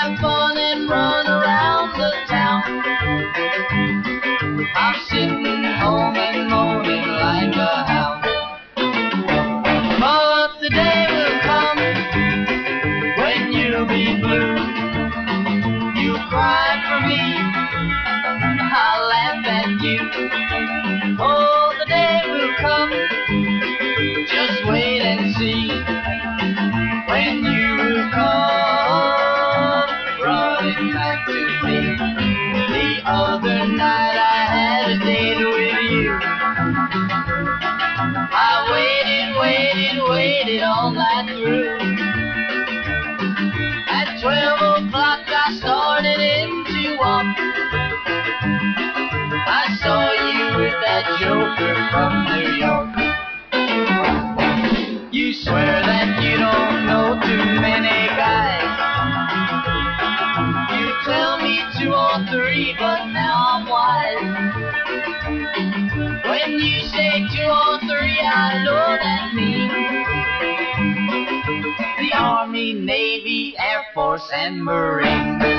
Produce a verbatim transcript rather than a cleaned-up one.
have fun and run around the town. I'm sitting home and moaning like a hound. But the day will come when you'll be blue. You cry for me, I'll laugh at you. Oh, the day will come, just wait and see. When you will come running back to me. The other night I had a date with you. I waited, waited, waited all night through. At twelve o'clock I started in to walk. I saw you with that joker from New York. You swear that you don't know too many guys. You tell me two or three, but now I'm wise. When you say two or three, I know that means the Army, Navy, Air Force, and Marines.